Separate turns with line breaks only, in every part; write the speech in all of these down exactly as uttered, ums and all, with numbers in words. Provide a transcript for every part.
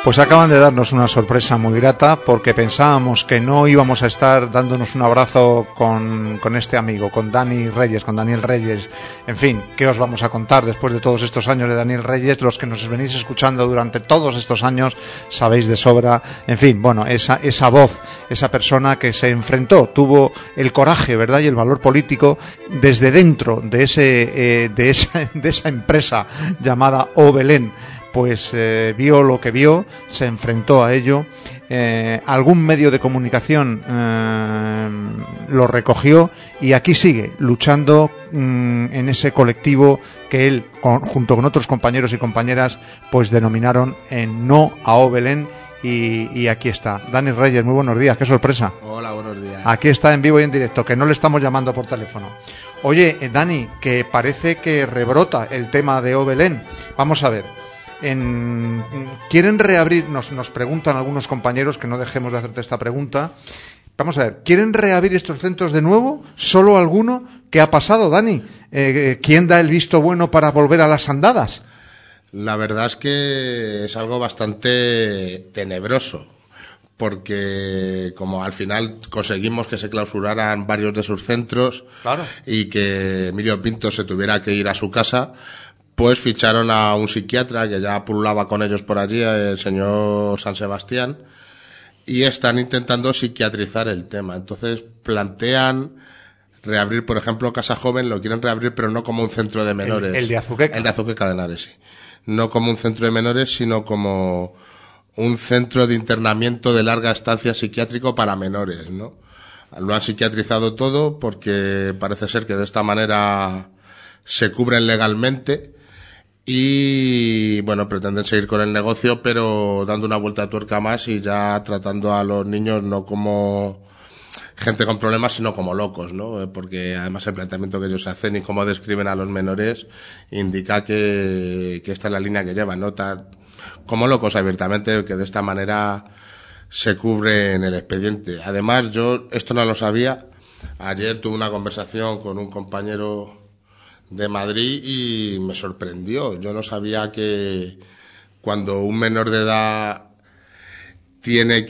Pues acaban de darnos una sorpresa muy grata, porque pensábamos que no íbamos a estar dándonos un abrazo con, con este amigo, con Dani Reyes, con Daniel Reyes. En fin, ¿qué os vamos a contar después de todos estos años de Daniel Reyes? Los que nos venís escuchando durante todos estos años sabéis de sobra. En fin, bueno, esa, esa voz, esa persona que se enfrentó, tuvo el coraje, ¿verdad?, y el valor político desde dentro de, ese, eh, de, esa, de esa empresa llamada O Belén. Pues eh, vio lo que vio, se enfrentó a ello, eh, algún medio de comunicación eh, lo recogió y aquí sigue luchando mm, en ese colectivo que él, con, junto con otros compañeros y compañeras, pues denominaron en No a O Belén. Y, y aquí está, Dani Reyes, muy buenos días, qué sorpresa.
Hola, buenos días.
Aquí está en vivo y en directo, que no le estamos llamando por teléfono. Oye, eh, Dani, que parece que rebrota el tema de O Belén. Vamos a ver. En, ¿Quieren reabrir? Nos, nos preguntan algunos compañeros, que no dejemos de hacerte esta pregunta. Vamos a ver, ¿quieren reabrir estos centros de nuevo? ¿Solo alguno? ¿Qué ha pasado, Dani? Eh, ¿Quién da el visto bueno para volver a las andadas?
La verdad es que es algo bastante tenebroso, porque como al final conseguimos que se clausuraran varios de sus centros, claro, y que Emilio Pinto se tuviera que ir a su casa, pues ficharon a un psiquiatra que ya pululaba con ellos por allí, el señor San Sebastián, y están intentando psiquiatrizar el tema. Entonces plantean reabrir, por ejemplo, Casa Joven, lo quieren reabrir, pero no como un centro de menores.
El, el de Azuqueca.
El de Azuqueca de Henares, sí. No como un centro de menores, sino como un centro de internamiento de larga estancia psiquiátrico para menores, ¿no? Lo han psiquiatrizado todo porque parece ser que de esta manera se cubren legalmente. Y bueno, pretenden seguir con el negocio, pero dando una vuelta de tuerca más y ya tratando a los niños no como gente con problemas, sino como locos, ¿no? Porque además el planteamiento que ellos hacen y cómo describen a los menores indica que, que esta es la línea que llevan, ¿no? Tan, como locos abiertamente, que de esta manera se cubre en el expediente. Además, yo esto no lo sabía. Ayer tuve una conversación con un compañero de Madrid y me sorprendió. Yo no sabía que cuando un menor de edad tiene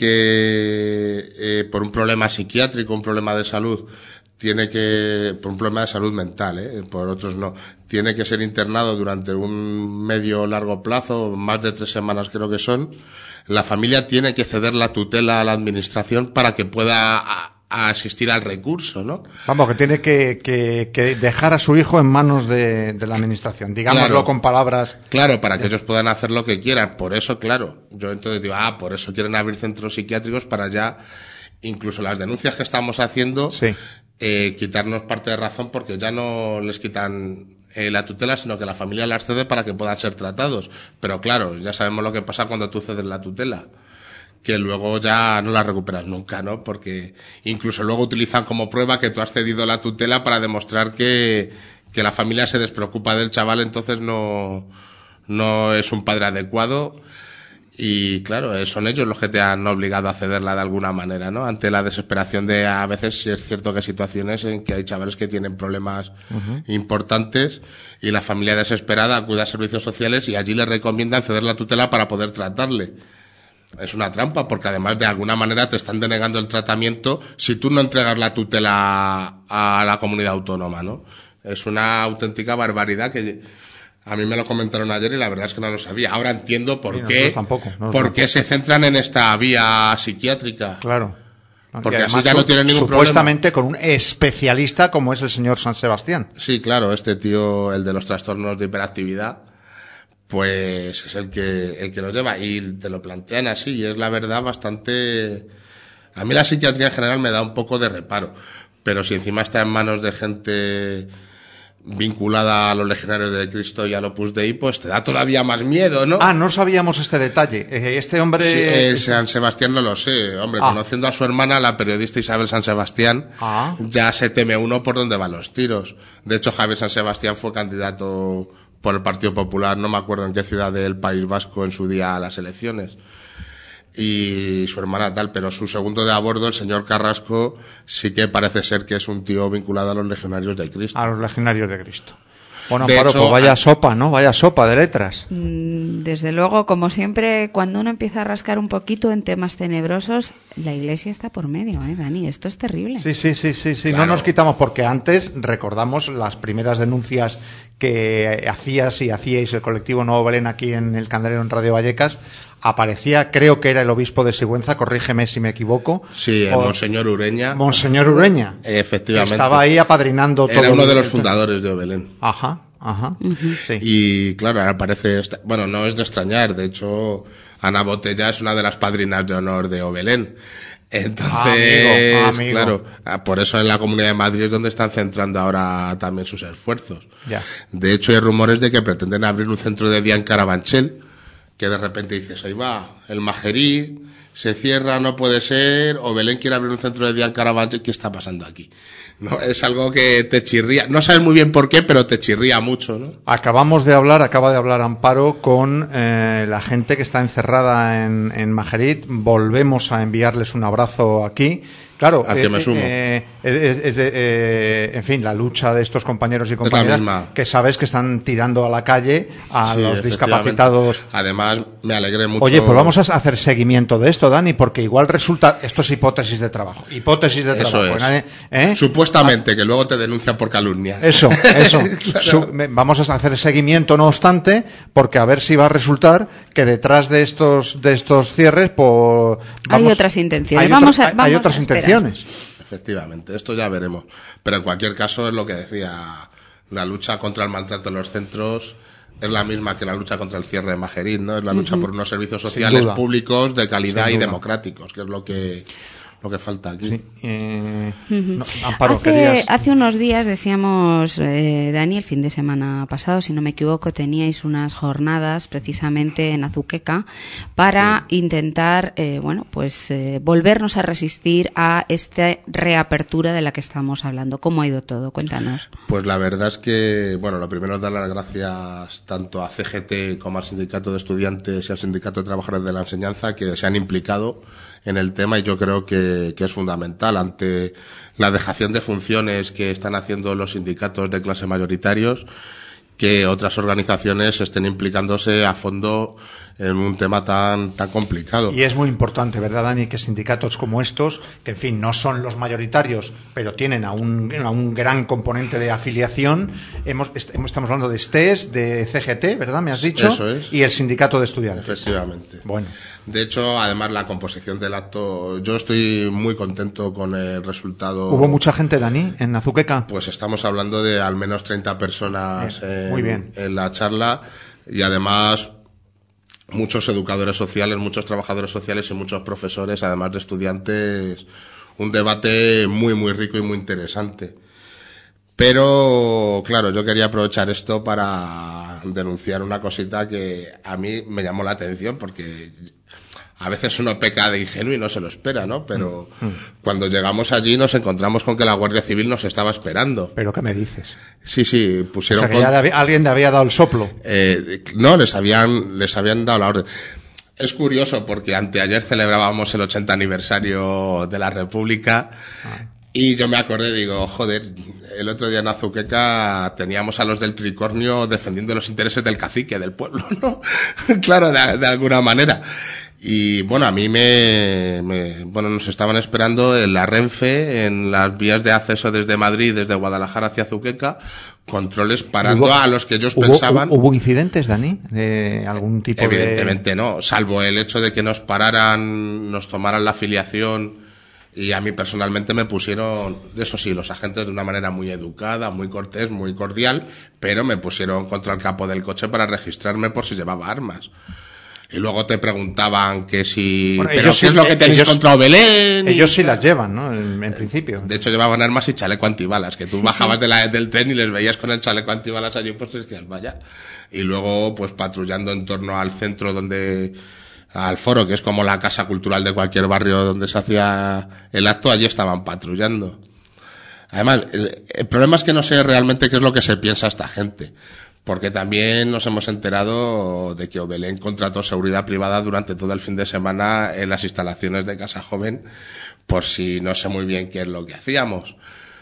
que, eh, por un problema psiquiátrico, un problema de salud, tiene que, por un problema de salud mental, eh, por otros no, tiene que ser internado durante un medio largo plazo, más de tres semanas creo que son, la familia tiene que ceder la tutela a la administración para que pueda a, a asistir al recurso, ¿no?
Vamos, que tiene que, que, que dejar a su hijo en manos de, de la administración, digámoslo
claro,
con palabras.
Claro, para que ellos puedan hacer lo que quieran. Por eso, claro, yo entonces digo, ah, por eso quieren abrir centros psiquiátricos para ya, incluso las denuncias que estamos haciendo,
sí.
eh, quitarnos parte de razón, porque ya no les quitan eh, la tutela, sino que la familia las cede para que puedan ser tratados. Pero claro, ya sabemos lo que pasa cuando tú cedes la tutela, que luego ya no la recuperas nunca, ¿no? Porque incluso luego utilizan como prueba que tú has cedido la tutela para demostrar que, que la familia se despreocupa del chaval, entonces no, no es un padre adecuado. Y claro, son ellos los que te han obligado a cederla de alguna manera, ¿no? Ante la desesperación de, a veces, sí es cierto que hay situaciones en que hay chavales que tienen problemas uh-huh. importantes y la familia desesperada acude a servicios sociales y allí le recomiendan ceder la tutela para poder tratarle. Es una trampa, porque además de alguna manera te están denegando el tratamiento si tú no entregas la tutela a la comunidad autónoma, ¿no? Es una auténtica barbaridad que a mí me lo comentaron ayer y la verdad es que no lo sabía. Ahora entiendo por sí, qué,
tampoco,
por qué se centran en esta vía psiquiátrica.
Claro.
Porque así ya no tienen ningún problema.
Supuestamente con un especialista como es el señor San Sebastián.
Sí, claro, este tío, el de los trastornos de hiperactividad, pues es el que el que lo lleva y te lo plantean así y es la verdad bastante. A mí la psiquiatría en general me da un poco de reparo, pero si encima está en manos de gente vinculada a los Legionarios de Cristo y al Opus Dei, pues te da todavía más miedo, ¿no?
Ah, no sabíamos este detalle. Este hombre...
Sí, eh, San Sebastián no lo sé. Hombre, ah. conociendo a su hermana, la periodista Isabel San Sebastián, ah. ya se teme uno por dónde van los tiros. De hecho, Javier San Sebastián fue candidato por el Partido Popular, no me acuerdo en qué ciudad del País Vasco en su día a las elecciones. Y su hermana tal, pero su segundo de a bordo, el señor Carrasco, sí que parece ser que es un tío vinculado a los Legionarios de Cristo.
A los Legionarios de Cristo. Bueno, Amparo, pues vaya sopa, ¿no? Vaya sopa de letras.
Desde luego, como siempre, cuando uno empieza a rascar un poquito en temas tenebrosos, la Iglesia está por medio, ¿eh, Dani? Esto es terrible.
Sí, sí, sí, sí, sí.
Claro.
No nos quitamos, porque antes recordamos las primeras denuncias que hacías y hacíais el colectivo Nuevo Belén aquí en el Candelero, en Radio Vallecas. Aparecía, creo que era el obispo de Sigüenza, corrígeme si me equivoco.
Sí, el
o,
Monseñor Ureña.
Monseñor Ureña.
Efectivamente.
Estaba ahí apadrinando todo.
Era uno de los
el...
fundadores de Obelén.
Ajá, ajá. Uh-huh. Sí.
Y claro, ahora parece, bueno, no es de extrañar, de hecho, Ana Botella es una de las padrinas de honor de Obelén. Entonces,
ah, amigo, ah, amigo.
claro, por eso en la Comunidad de Madrid es donde están centrando ahora también sus esfuerzos.
Ya.
De hecho, hay rumores de que pretenden abrir un centro de día en Carabanchel, que de repente dices, ahí va, el Majerí se cierra, no puede ser, o Belén quiere abrir un centro de día en Carabanchel, ¿qué está pasando aquí? No, es algo que te chirría, no sabes muy bien por qué, pero te chirría mucho, ¿no?
Acabamos de hablar, acaba de hablar Amparo con eh, la gente que está encerrada en, en Majerit. Volvemos a enviarles un abrazo aquí. Claro,
a que me sumo.
Eh, es, es de, eh, en fin, la lucha de estos compañeros y compañeras que sabes que están tirando a la calle a
sí,
los discapacitados.
Además, me alegré mucho.
Oye, pues vamos a hacer seguimiento de esto, Dani, porque igual resulta, esto es hipótesis de trabajo, hipótesis de
eso
trabajo.
Es.
Nadie, ¿eh?
Supuestamente, ah, que luego te denuncian por calumnia.
Eso, eso.
Claro.
Su, vamos a hacer seguimiento, no obstante, porque a ver si va a resultar que detrás de estos de estos cierres, pues
vamos, hay otras intenciones.
Hay,
vamos
otra,
a, vamos
hay otras
a
intenciones.
Efectivamente, esto ya veremos. Pero en cualquier caso es lo que decía, la lucha contra el maltrato en los centros es la misma que la lucha contra el cierre de Majerit, ¿no? Es la lucha uh-huh. por unos servicios sociales públicos de calidad y democráticos, que es lo que lo que falta aquí.
Sí, eh,
uh-huh.
no, Amparo,
hace,
querías...
hace unos días decíamos, eh, Dani, el fin de semana pasado, si no me equivoco, teníais unas jornadas precisamente en Azuqueca para sí. intentar, eh, bueno, pues eh, volvernos a resistir a esta reapertura de la que estamos hablando. ¿Cómo ha ido todo? Cuéntanos.
Pues la verdad es que, bueno, lo primero es dar las gracias tanto a C G T como al Sindicato de Estudiantes y al Sindicato de Trabajadores de la Enseñanza que se han implicado en el tema, y yo creo que, que es fundamental ante la dejación de funciones que están haciendo los sindicatos de clase mayoritarios, que otras organizaciones estén implicándose a fondo en un tema tan tan complicado.
Y es muy importante, ¿verdad, Dani?, que sindicatos como estos, que en fin no son los mayoritarios, pero tienen a un, a un gran componente de afiliación. Hemos, est- estamos hablando de S T E S, de C G T, ¿verdad? Me has dicho.
Eso es.
Y el sindicato de estudiantes.
Efectivamente.
Bueno.
De hecho, además, la composición del acto, yo estoy muy contento con el resultado.
¿Hubo mucha gente, Dani, en Azuqueca?
Pues estamos hablando de al menos treinta personas
bien,
en,
muy bien.
en la charla, y además muchos educadores sociales, muchos trabajadores sociales y muchos profesores, además de estudiantes. Un debate muy, muy rico y muy interesante. Pero, claro, yo quería aprovechar esto para denunciar una cosita que a mí me llamó la atención, porque a veces uno peca de ingenuo y no se lo espera, ¿no? Pero mm. cuando llegamos allí nos encontramos con que la Guardia Civil nos estaba esperando.
¿Pero qué me dices?
Sí, sí, pusieron...
O sea, que ya con... alguien le había dado el soplo.
Eh, no, les habían, les habían dado la orden. Es curioso porque anteayer celebrábamos el ochenta aniversario de la República. Ah. Y yo me acordé, digo, joder, el otro día en Azuqueca teníamos a los del Tricornio defendiendo los intereses del cacique, del pueblo, ¿no? Claro, de, de alguna manera. Y bueno, a mí me, me, bueno, nos estaban esperando en la Renfe, en las vías de acceso desde Madrid, desde Guadalajara hacia Azuqueca, controles parando
¿Hubo,
a los que ellos
¿hubo,
pensaban.
¿Hubo incidentes, Dani? ¿De algún tipo
Evidentemente
de...?
no, salvo el hecho de que nos pararan, nos tomaran la afiliación. Y a mí personalmente me pusieron, eso sí, los agentes de una manera muy educada, muy cortés, muy cordial, pero me pusieron contra el capó del coche para registrarme por si llevaba armas. Y luego te preguntaban que si...
Bueno,
¿pero qué
sí,
es lo que tenéis
ellos,
contra Obelén?
Ellos sí las llevan, ¿no? En, en principio.
De hecho, llevaban armas y chaleco antibalas, que tú
sí,
bajabas
sí.
De la, del tren y les veías con el chaleco antibalas allí, pues decías, vaya. Y luego, pues patrullando en torno al centro donde... al foro, que es como la casa cultural de cualquier barrio donde se hacía el acto, allí estaban patrullando. Además, el, el problema es que no sé realmente qué es lo que se piensa esta gente, porque también nos hemos enterado de que Obelén contrató seguridad privada durante todo el fin de semana en las instalaciones de Casa Joven, por si no sé muy bien qué es lo que hacíamos.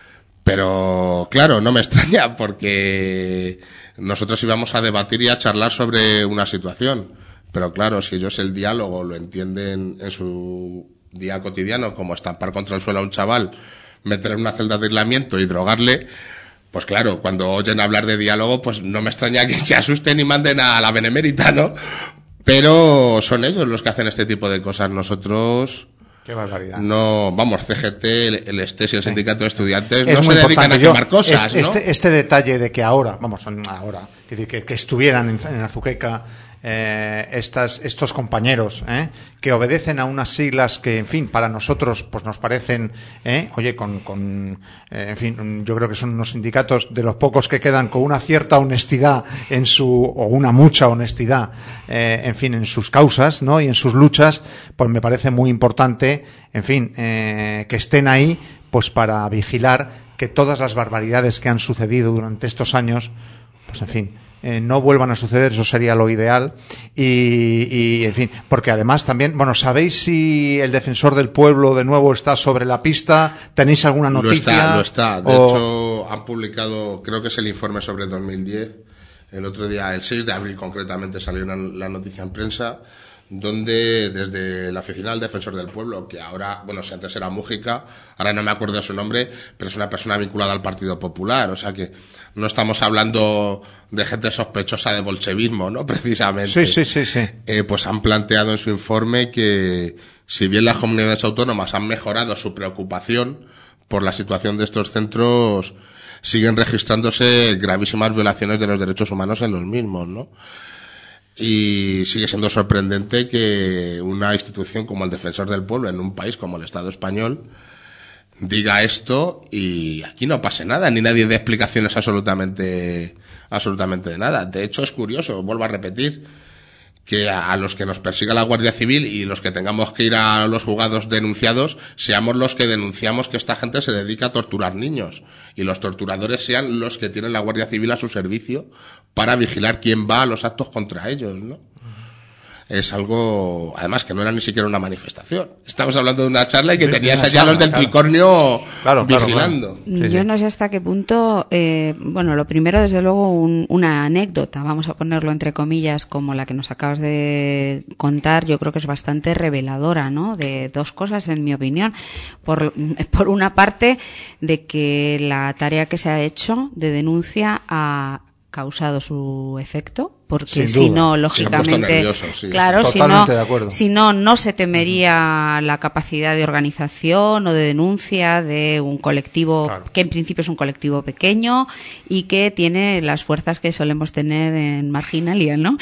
Pero, claro, no me extraña porque nosotros íbamos a debatir y a charlar sobre una situación. Pero claro, si ellos el diálogo lo entienden en su día cotidiano como estampar contra el suelo a un chaval, meter en una celda de aislamiento y drogarle, pues claro, cuando oyen hablar de diálogo, pues no me extraña que se asusten y manden a la benemérita, ¿no? Pero son ellos los que hacen este tipo de cosas. Nosotros...
Qué barbaridad.
No, vamos, C G T, el, el ESTES y el Sindicato de Estudiantes
es
no se dedican a
Yo,
quemar cosas,
este,
¿no?
Este, este detalle de que ahora, vamos, ahora, que, que, que estuvieran en, en Azuqueca eh, estas, estos compañeros, ¿eh? que obedecen a unas siglas que, en fin, para nosotros, pues nos parecen, ¿eh? oye, con, con eh, en fin, yo creo que son unos sindicatos de los pocos que quedan con una cierta honestidad en su, o una mucha honestidad, eh, en fin, en sus causas, ¿no? Y en sus luchas, pues me parece muy importante, en fin, eh, que estén ahí, pues para vigilar que todas las barbaridades que han sucedido durante estos años, pues en fin, eh, no vuelvan a suceder, eso sería lo ideal. Y, y, en fin, porque además también, bueno, ¿sabéis si el Defensor del Pueblo de nuevo está sobre la pista? ¿Tenéis alguna noticia?
Lo está, lo está. De
o...
hecho, han publicado, creo que es el informe sobre dos mil diez, el otro día, el seis de abril concretamente, salió una, la noticia en prensa, donde desde la oficina del Defensor del Pueblo, que ahora, bueno, si antes era Mújica, ahora no me acuerdo de su nombre, pero es una persona vinculada al Partido Popular, o sea que no estamos hablando de gente sospechosa de bolchevismo, ¿no? Precisamente.
Sí, sí, sí, sí.
Eh, pues han planteado en su informe que, si bien las comunidades autónomas han mejorado su preocupación por la situación de estos centros, siguen registrándose gravísimas violaciones de los derechos humanos en los mismos, ¿no? Y sigue siendo sorprendente que una institución como el Defensor del Pueblo en un país como el Estado español diga esto y aquí no pase nada, ni nadie dé explicaciones absolutamente, absolutamente de nada. De hecho, es curioso, vuelvo a repetir, que a los que nos persiga la Guardia Civil y los que tengamos que ir a los juzgados denunciados, seamos los que denunciamos que esta gente se dedica a torturar niños y los torturadores sean los que tienen la Guardia Civil a su servicio para vigilar quién va a los actos contra ellos, ¿no? Es algo, además, que no era ni siquiera una manifestación. Estamos hablando de una charla y que sí, tenías allá charla, los del claro. Tricornio claro, vigilando.
Claro, claro. Sí, Yo sí. no sé hasta qué punto, eh, bueno, lo primero, desde luego, un, una anécdota, vamos a ponerlo entre comillas, como la que nos acabas de contar, yo creo que es bastante reveladora, ¿no? De dos cosas, en mi opinión. Por, por una parte, de que la tarea que se ha hecho de denuncia ha causado su efecto, porque si no, lógicamente,
nervioso, sí.
claro, si no, si no, no se temería la capacidad de organización o de denuncia de un colectivo claro. que en principio es un colectivo pequeño y que tiene las fuerzas que solemos tener en Marginalia, ¿no?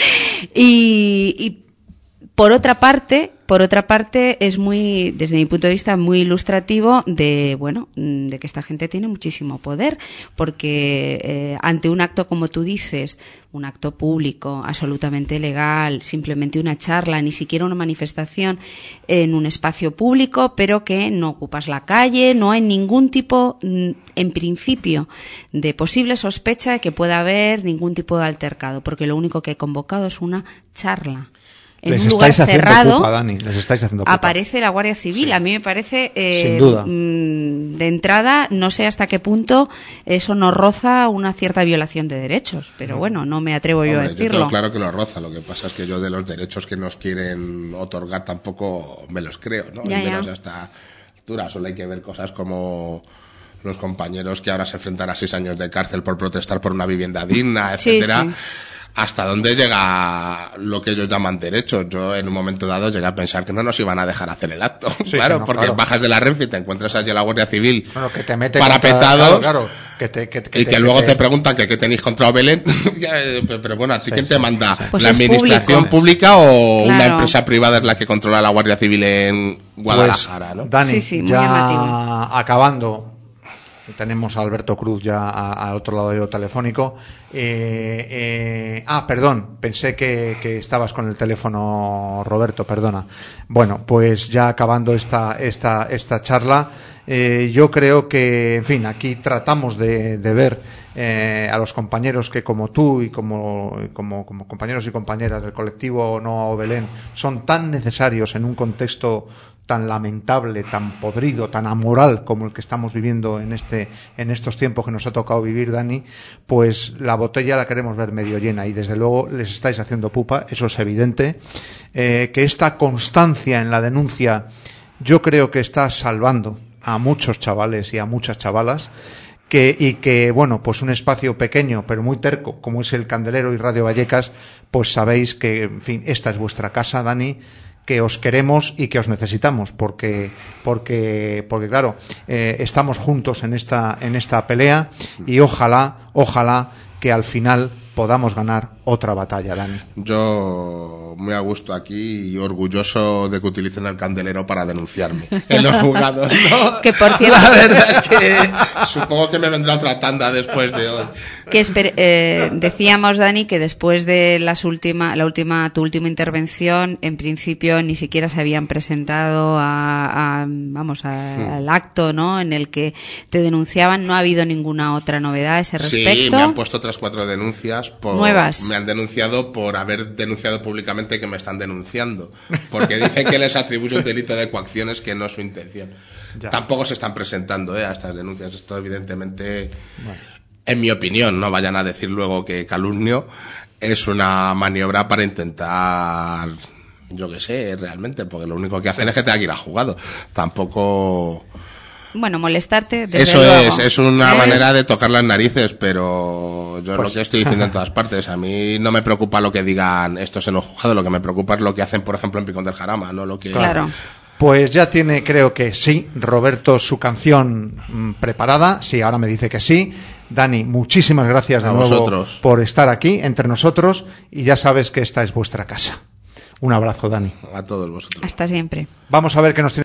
Y, y por otra parte, por otra parte, es muy, desde mi punto de vista, muy ilustrativo de, bueno, de que esta gente tiene muchísimo poder, porque eh, ante un acto, como tú dices, un acto público, absolutamente legal, simplemente una charla, ni siquiera una manifestación en un espacio público, pero que no ocupas la calle, no hay ningún tipo, en principio, de posible sospecha de que pueda haber ningún tipo de altercado, porque lo único que he convocado es una charla. En
Les
un lugar
estáis
cerrado
pupa, Dani. Les estáis haciendo pupa.
Aparece la Guardia Civil. Sí. A mí me parece, eh,
sin duda,
de entrada, no sé hasta qué punto eso no roza una cierta violación de derechos, pero bueno, no me atrevo
Hombre,
yo a decirlo.
Yo tengo claro que lo roza, lo que pasa es que yo de los derechos que nos quieren otorgar tampoco me los creo, ¿no?
Ya,
y menos
ya.
a esta altura. Solo hay que ver cosas como los compañeros que ahora se enfrentan a seis años de cárcel por protestar por una vivienda digna, etcétera.
Sí, sí.
¿Hasta dónde llega lo que ellos llaman derechos? Yo en un momento dado llegué a pensar que no nos iban a dejar hacer el acto.
Sí,
claro,
sí, no,
porque
claro.
bajas de la Renfe y te encuentras allí a la Guardia Civil
bueno, que te mete
parapetados
contra, claro, claro, que te, que, que
y
te,
que
que
luego
te...
te preguntan que qué tenéis contra Belén. Pero bueno, ¿a ti
sí,
quién
sí,
te manda?
pues
¿La administración
público.
pública o
Claro.
una empresa privada es la que controla la Guardia Civil en Guadalajara?
Pues,
¿no?
Dani,
Sí, sí, muy
ya
llamativo.
acabando, tenemos a Alberto Cruz ya al otro lado del telefónico. Eh, eh, ah, perdón, pensé que, que estabas con el teléfono, Roberto, perdona. Bueno, pues ya acabando esta, esta, esta charla, eh, yo creo que, en fin, aquí tratamos de, de ver eh, a los compañeros que como tú y como, como, como compañeros y compañeras del colectivo No a Belén son tan necesarios en un contexto tan lamentable, tan podrido, tan amoral como el que estamos viviendo en este en estos tiempos que nos ha tocado vivir, Dani, pues la botella la queremos ver medio llena y desde luego les estáis haciendo pupa, eso es evidente. Eh, que esta constancia en la denuncia yo creo que está salvando a muchos chavales y a muchas chavalas. Que, y que, bueno, pues un espacio pequeño, pero muy terco, como es el Candelero y Radio Vallecas, pues sabéis que, en fin, esta es vuestra casa, Dani, que os queremos y que os necesitamos, porque, porque, porque claro, eh, estamos juntos en esta, en esta pelea y ojalá, ojalá que al final podamos ganar otra batalla, Dani.
Yo muy a gusto aquí y orgulloso de que utilicen el Candelero para denunciarme en los juzgados, ¿no?
Que por cierto,
la verdad es que supongo que me vendrá otra tanda después de hoy.
Que esper- eh, decíamos, Dani, que después de las última, la última, tu última intervención, en principio ni siquiera se habían presentado a, a vamos, a, sí. al acto, ¿no? En el que te denunciaban. No ha habido ninguna otra novedad a ese respecto.
Sí, me han puesto otras cuatro denuncias por,
nuevas.
Me han denunciado por haber denunciado públicamente que me están denunciando, porque dicen que les atribuye un delito de coacciones que no es su intención. Ya. Tampoco se están presentando eh, a estas denuncias. Esto evidentemente, bueno, en mi opinión, no vayan a decir luego que calumnio, es una maniobra para intentar, yo qué sé, realmente, porque lo único que hacen es que te tenga que ir a juzgado. Tampoco...
Bueno, molestarte, desde
Eso
luego.
es, es una
es...
manera de tocar las narices, pero yo pues... lo que estoy diciendo en todas partes, a mí no me preocupa lo que digan estos en los juzgados, lo que me preocupa es lo que hacen, por ejemplo, en Picón del Jarama, no lo que...
Claro.
Pues ya tiene, creo que sí, Roberto, su canción mmm, preparada, sí, ahora me dice que sí. Dani, muchísimas gracias de
a
nuevo
vosotros
por estar aquí entre nosotros y ya sabes que esta es vuestra casa. Un abrazo, Dani.
A todos vosotros.
Hasta siempre.
Vamos a ver qué nos tiene